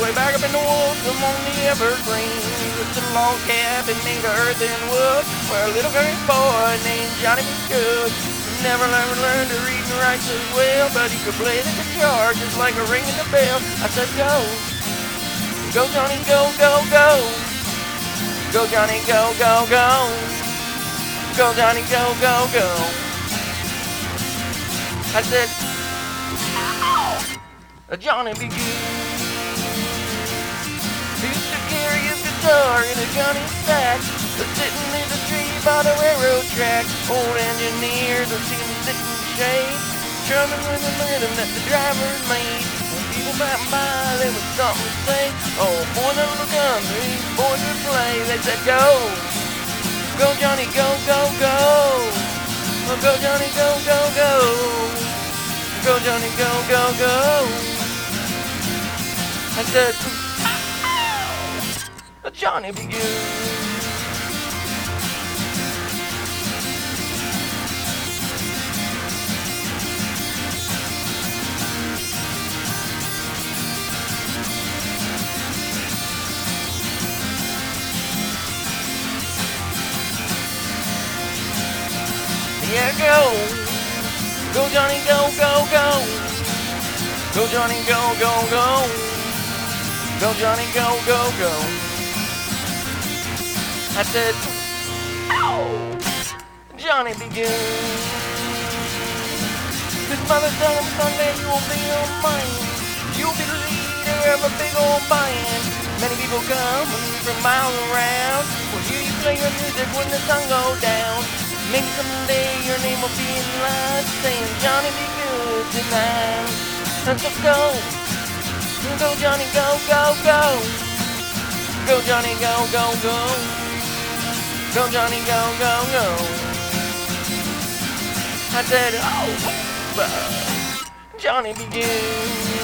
way back up in the woods among the evergreens. With a log cabin made of earth and wood, where a little country boy named Johnny B. Good never learned to read and write so well, but he could play the guitar just like a ringing the bell. I said, go, go Johnny, go, go, go. Go Johnny, go, go, go. Go Johnny, go, go, go. I said, Johnny B. Good. He used to carry his guitar in a gunny sack, sitting in the tree by the railroad track. Old engineers would see him sit in the shade, strumming with the rhythm that the drivers made. When people passed by, they would stop and say, oh boy, that little gun, these boys would play. They said, go, go Johnny, go, go, go. Oh, go Johnny, go, go, go. Go Johnny, go, go, go. I said, Johnny B. Good. Yeah, go. Go Johnny, go, go, go. Go Johnny, go, go, go. Go Johnny, go, go, go. I said, ow, Johnny B. Good. His mother told him someday you will be a man. You'll be the leader of a big old band. Many people come from miles around. Will hear you play your music when the sun goes down. Maybe someday your name will be in line saying Johnny B. Good tonight. And so go, go Johnny, go, go, go. Go Johnny, go, go, go. Go Johnny, go, go, go. I said, oh, Johnny B. Good.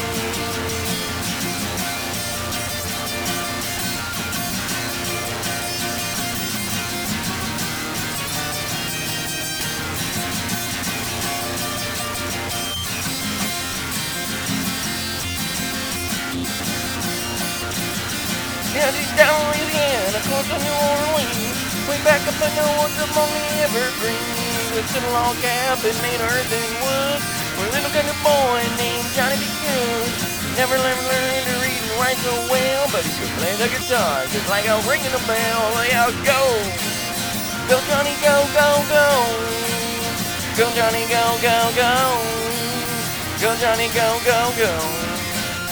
Yeah, deep down Louisiana, close to New Orleans, way back up in the woods among the evergreens, with a log cabin made of earth and wood, where a little country boy named Johnny B. Good never learned to read and write so well, but he could play the guitar just like a ringing a bell. Yeah, go, go Johnny, go, go, go. Go Johnny, go, go, go. Go Johnny, go, go, go.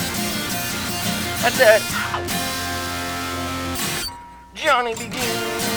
I said, Johnny B. Good.